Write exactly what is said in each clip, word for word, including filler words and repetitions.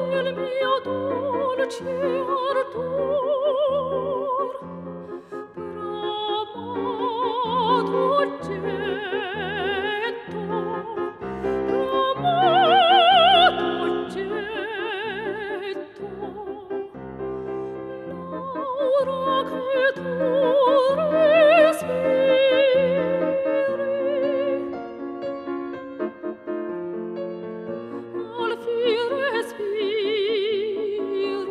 del mio dolce ardor, bramato getto, bramato getto, l'aura che tu respiri, al fin respiro,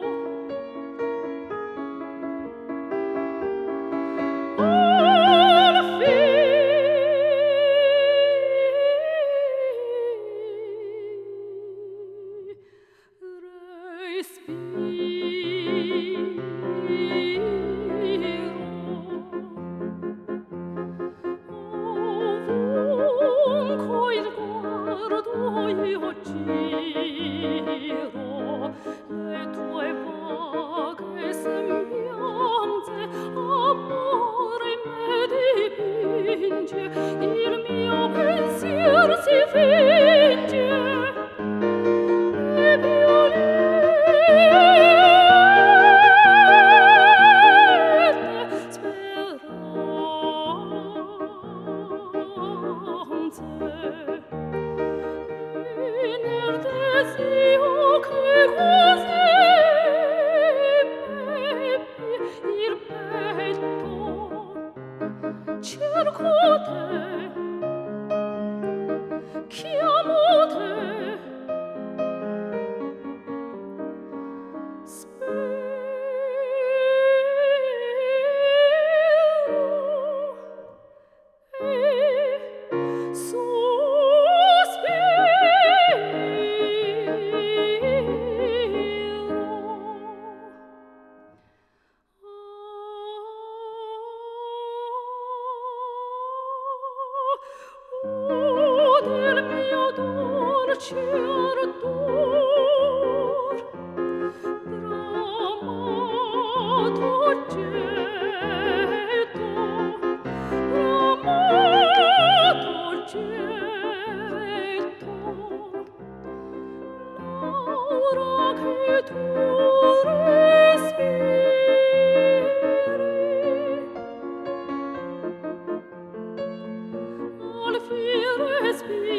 al Ovunque il guardo io giro, le tue vaghe sembianze amore in me dipinge, il mio pensier si finge, le violette speranze, e nel desio che quasi m'ebbi il petto, cerco te, chiamo te, spero e sospiro. O del mio dolce ardor, bramato getto, bramato getto, l'aura che tu respiri, al fin respiro.